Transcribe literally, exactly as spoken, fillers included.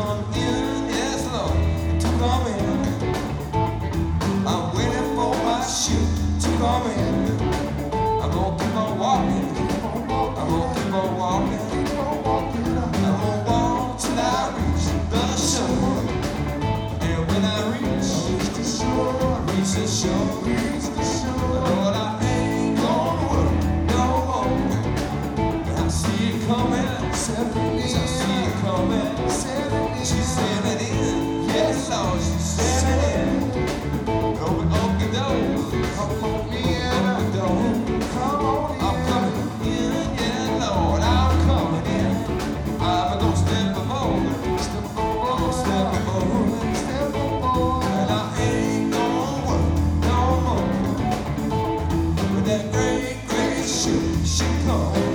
come in, yes Lord, to come in. I'm waiting for my ship to come in. I'm gonna keep on walking. I'm gonna keep on walking. I'm gonna walk till I reach the shore. And when I reach, reach the shore, reach the shore, reach the shore, Lord, I ain't gonna work no more. I see it coming, I see it coming. She's sailing in, yes Lord, she's sailing in. Open, open the door, come on in, open the door, come on in. I'm coming in, yeah Lord, I'm coming in. I'm gonna step aboard, I'm gonna step aboard, step aboard. And I ain't gonna work no more. With that great, great ship, she comes.